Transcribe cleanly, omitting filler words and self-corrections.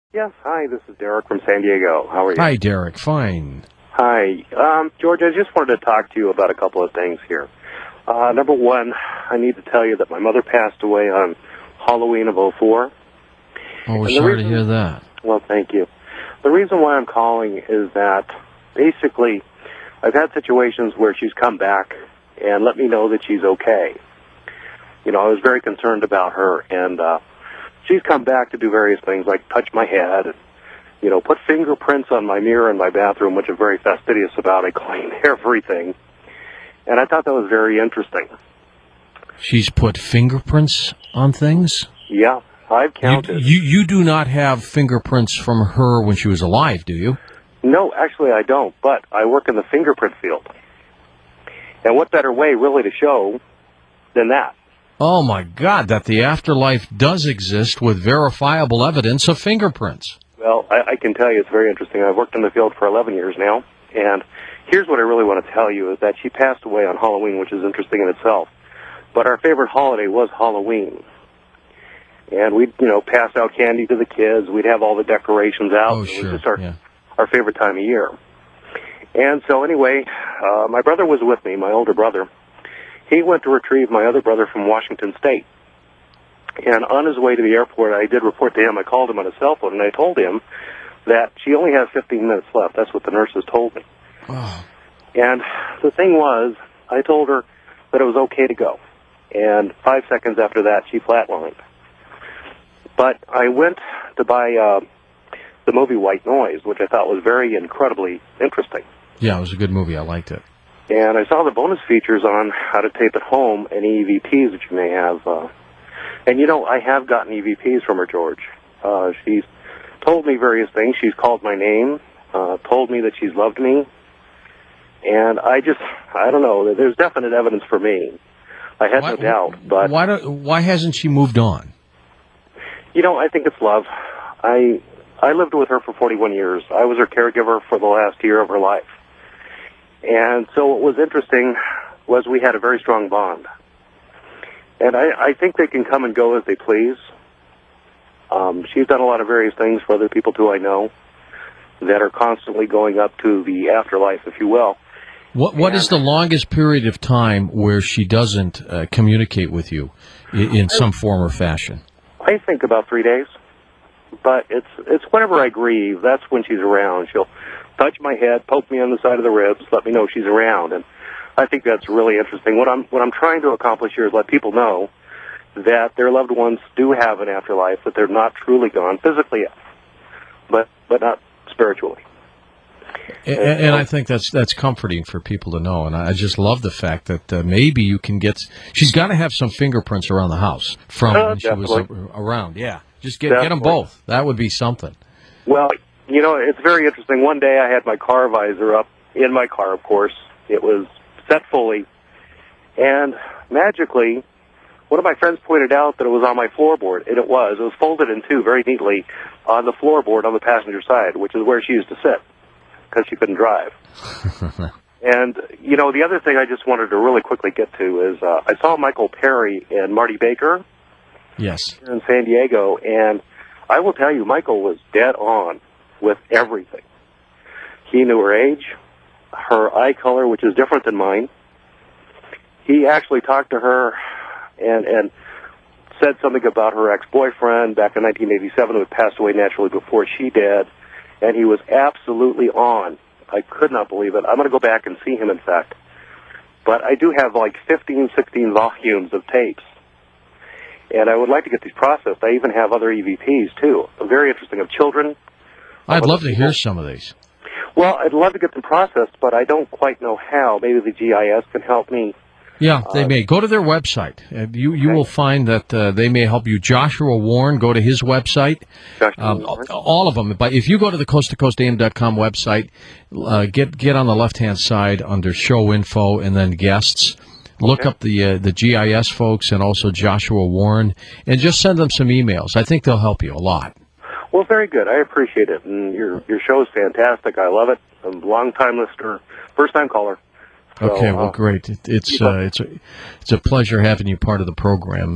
Yes, hi, this is Derek from San Diego. How are you? Hi, Derek. Fine. Hi. George, I just wanted to talk to you about a couple of things here. Number one, I need to tell you that my mother passed away on Halloween of '04. Oh, we're sorry to hear that. Well, thank you. The reason why I'm calling is that basically I've had situations where she's come back and let me know that she's okay. You know, I was very concerned about her, and she's come back to do various things like touch my head and, you know, put fingerprints on my mirror in my bathroom, which I'm very fastidious about. I clean everything. And I thought that was very interesting. She's put fingerprints on things? Yeah, I've counted. You do not have fingerprints from her when she was alive, do you? No, actually I don't, but I work in the fingerprint field. And what better way, really, to show than that? Oh, my God, that the afterlife does exist with verifiable evidence of fingerprints. Well, I can tell you it's very interesting. I've worked in the field for 11 years now, and here's what I really want to tell you is that she passed away on Halloween, which is interesting in itself. But our favorite holiday was Halloween. And we'd, you know, pass out candy to the kids. We'd have all the decorations out. Oh, It sure. was just our favorite time of year. And so anyway, my brother was with me, my older brother. He went to retrieve my other brother from Washington State. And on his way to the airport, I did report to him. I called him on his cell phone, and I told him that she only has 15 minutes left. That's what the nurses told me. Oh. And the thing was, I told her that it was okay to go. And 5 seconds after that, she flatlined. But I went to buy the movie White Noise, which I thought was very incredibly interesting. Yeah, it was a good movie. I liked it. And I saw the bonus features on how to tape at home, any EVPs that you may have. And, you know, I have gotten EVPs from her, George. She's told me various things. She's called my name, told me that she's loved me. And I don't know. There's definite evidence for me. I had no doubt. But why hasn't she moved on? You know, I think it's love. I lived with her for 41 years. I was her caregiver for the last year of her life. And so what was interesting was we had a very strong bond. And I think they can come and go as they please. She's done a lot of various things for other people, too, I know, that are constantly going up to the afterlife, if you will. What is the longest period of time where she doesn't communicate with you in some form or fashion? I think about 3 days. But it's whenever I grieve, that's when she's around. She'll touch my head, poke me on the side of the ribs, let me know she's around. And I think that's really interesting. What I'm trying to accomplish here is let people know that their loved ones do have an afterlife, that they're not truly gone physically, but not spiritually. And I think that's comforting for people to know. And I just love the fact that maybe you can get. She's got to have some fingerprints around the house from when she was around. Yeah, just get them both. That would be something. Well, you know, it's very interesting. One day I had my car visor up in my car, of course. It was set fully. And magically, one of my friends pointed out that it was on my floorboard, and it was. It was folded in two very neatly on the floorboard on the passenger side, which is where she used to sit because she couldn't drive. And, you know, the other thing I just wanted to really quickly get to is I saw Michael Perry and Marty Baker. Yes. Here in San Diego, and I will tell you, Michael was dead on with everything. He knew her age, her eye color, which is different than mine. He actually talked to her and said something about her ex-boyfriend back in 1987 who had passed away naturally before she did, and he was absolutely on. I could not believe it. I'm going to go back and see him, in fact. But I do have like 15, 16 volumes of tapes. And I would like to get these processed. I even have other EVPs, too. Very interesting, of children. I'd love to hear some of these. Well, I'd love to get them processed, but I don't quite know how. Maybe the GIS can help me. Yeah, they may. Go to their website. You will find that they may help you. Joshua Warren, go to his website. All of them. But if you go to the coasttocoastam.com website, get on the left-hand side under show info and then guests. Look up the GIS folks and also Joshua Warren, and just send them some emails. I think they'll help you a lot. Well, very good. I appreciate it. And your show is fantastic. I love it. I'm a long-time listener, first-time caller. So, okay, well, great. It's a pleasure having you part of the program.